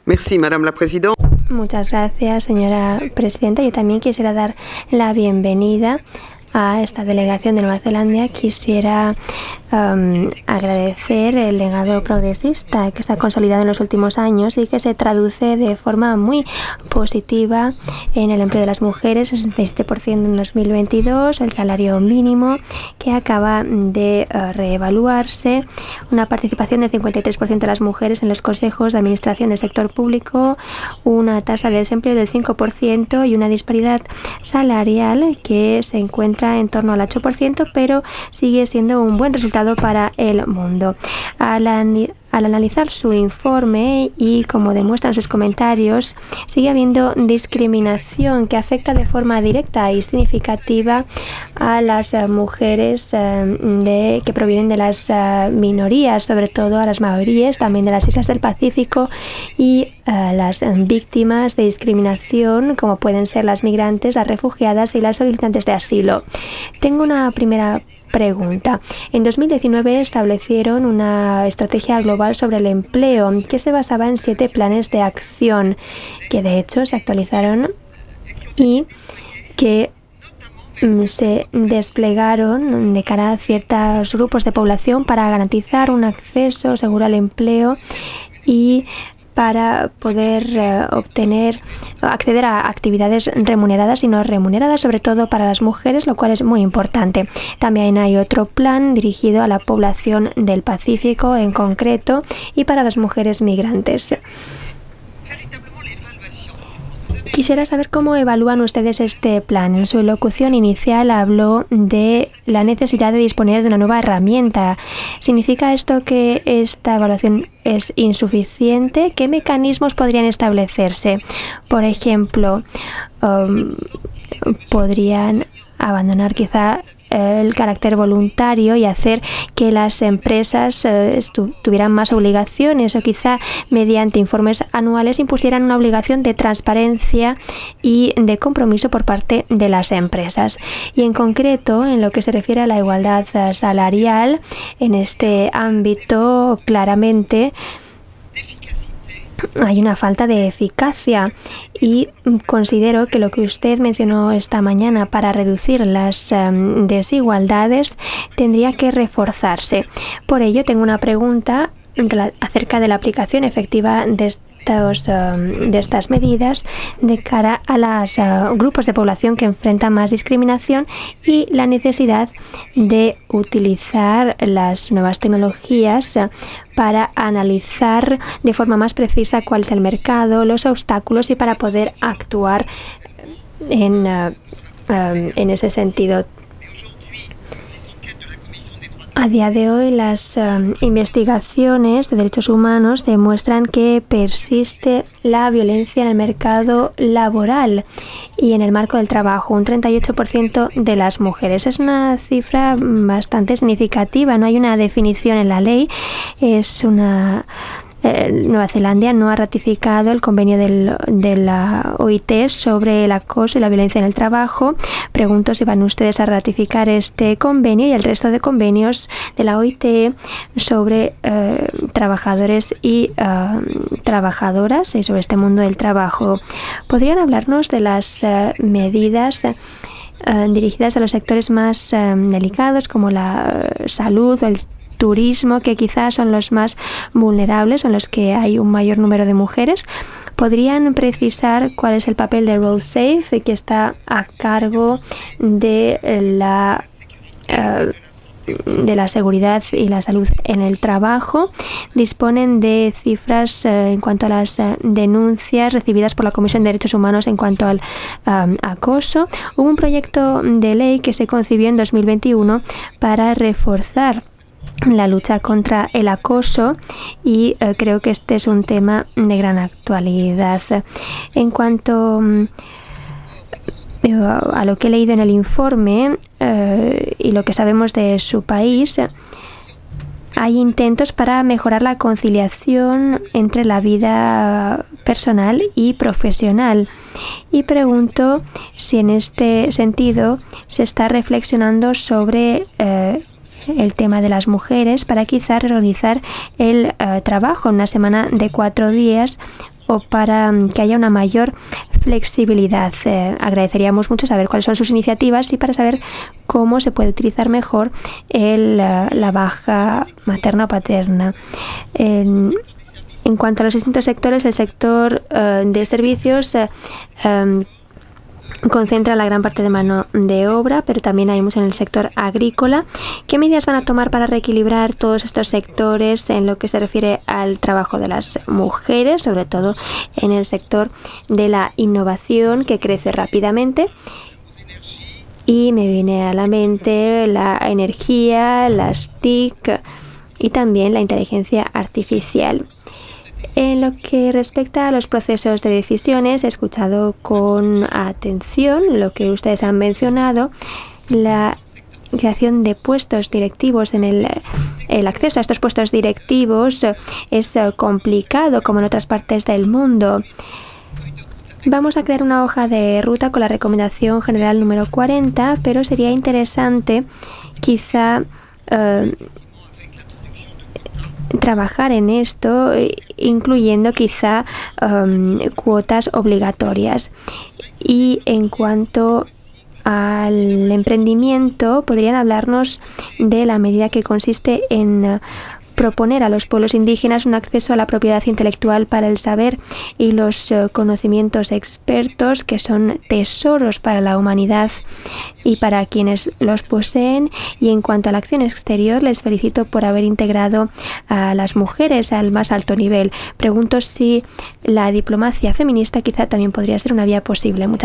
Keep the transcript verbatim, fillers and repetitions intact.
Merci, Madame la Présidente. Muchas gracias, señora presidenta. Yo también quisiera dar la bienvenida a esta delegación de Nueva Zelanda. Quisiera um, agradecer el legado progresista que se ha consolidado en los últimos años y que se traduce de forma muy positiva en el empleo de las mujeres, sesenta y siete por ciento en dos mil veintidós, el salario mínimo que acaba de uh, reevaluarse, una participación del cincuenta y tres por ciento de las mujeres en los consejos de administración del sector público, una tasa de desempleo del cinco por ciento y una disparidad salarial que se encuentra en torno al ocho por ciento, pero sigue siendo un buen resultado para el mundo. Al, al analizar su informe y como demuestran sus comentarios, sigue habiendo discriminación que afecta de forma directa y significativa a las uh, mujeres uh, de, que provienen de las uh, minorías, sobre todo a las maoríes, también de las islas del Pacífico y uh, las um, víctimas de discriminación, como pueden ser las migrantes, las refugiadas y las solicitantes de asilo. Tengo una primera pregunta. En dos mil diecinueve establecieron una estrategia global sobre el empleo que se basaba en siete planes de acción que de hecho se actualizaron y que se desplegaron de cara a ciertos grupos de población para garantizar un acceso seguro al empleo y para poder uh, obtener, acceder a actividades remuneradas y no remuneradas, sobre todo para las mujeres, lo cual es muy importante. También hay otro plan dirigido a la población del Pacífico en concreto y para las mujeres migrantes. Quisiera saber cómo evalúan ustedes este plan. En su locución inicial habló de la necesidad de disponer de una nueva herramienta. ¿Significa esto que esta evaluación es insuficiente? ¿Qué mecanismos podrían establecerse? Por ejemplo, um, podrían abandonar quizá el carácter voluntario y hacer que las empresas eh, tuvieran más obligaciones o quizá mediante informes anuales impusieran una obligación de transparencia y de compromiso por parte de las empresas. Y en concreto, en lo que se refiere a la igualdad salarial, en este ámbito claramente hay una falta de eficacia y considero que lo que usted mencionó esta mañana para reducir las um, desigualdades tendría que reforzarse. Por ello, tengo una pregunta acerca de la aplicación efectiva de estos, um, de estas medidas de cara a los uh, grupos de población que enfrentan más discriminación y la necesidad de utilizar las nuevas tecnologías uh, para analizar de forma más precisa cuál es el mercado, los obstáculos y para poder actuar en, uh, um, en ese sentido. A día de hoy, las um, investigaciones de derechos humanos demuestran que persiste la violencia en el mercado laboral y en el marco del trabajo. Un treinta y ocho por ciento de las mujeres. Es una cifra bastante significativa. No hay una definición en la ley. Es una... Eh, Nueva Zelanda no ha ratificado el convenio del, de la O I T sobre el acoso y la violencia en el trabajo. Pregunto si van ustedes a ratificar este convenio y el resto de convenios de la O I T sobre eh, trabajadores y uh, trabajadoras y sobre este mundo del trabajo. ¿Podrían hablarnos de las uh, medidas uh, dirigidas a los sectores más uh, delicados como la uh, salud o el turismo, que quizás son los más vulnerables, en los que hay un mayor número de mujeres? ¿Podrían precisar cuál es el papel de RoleSafe, que está a cargo de la uh, de la seguridad y la salud en el trabajo? Disponen de cifras eh, en cuanto a las eh, denuncias recibidas por la Comisión de Derechos Humanos en cuanto al um, acoso. Hubo un proyecto de ley que se concibió en dos mil veintiuno para reforzar la lucha contra el acoso y eh, creo que este es un tema de gran actualidad. En cuanto um, a lo que he leído en el informe eh, y lo que sabemos de su país, hay intentos para mejorar la conciliación entre la vida personal y profesional. Y pregunto si en este sentido se está reflexionando sobre eh, el tema de las mujeres para quizá realizar el uh, trabajo en una semana de cuatro días o para que haya una mayor flexibilidad. Eh, agradeceríamos mucho saber cuáles son sus iniciativas y para saber cómo se puede utilizar mejor el, la baja materna o paterna. En, en cuanto a los distintos sectores, el sector uh, de servicios uh, um, concentra la gran parte de mano de obra, pero también hay mucho en el sector agrícola. ¿Qué medidas van a tomar para reequilibrar todos estos sectores en lo que se refiere al trabajo de las mujeres, sobre todo en el sector de la innovación que crece rápidamente? Y me viene a la mente la energía, las T I C y también la inteligencia artificial. En lo que respecta a los procesos de decisiones, he escuchado con atención lo que ustedes han mencionado, la creación de puestos directivos en el, el acceso a estos puestos directivos es complicado como en otras partes del mundo. Vamos a crear una hoja de ruta con la recomendación general número cuarenta, pero sería interesante quizá uh, trabajar en esto, incluyendo quizá um, cuotas obligatorias. Y en cuanto al emprendimiento, podrían hablarnos de la medida que consiste en uh, proponer a los pueblos indígenas un acceso a la propiedad intelectual para el saber y los uh, conocimientos expertos que son tesoros para la humanidad y para quienes los poseen. Y en cuanto a la acción exterior, les felicito por haber integrado a las mujeres al más alto nivel. Pregunto si la diplomacia feminista quizá también podría ser una vía posible. Muchas